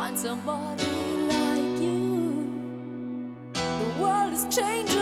find somebody like you. The world is changing.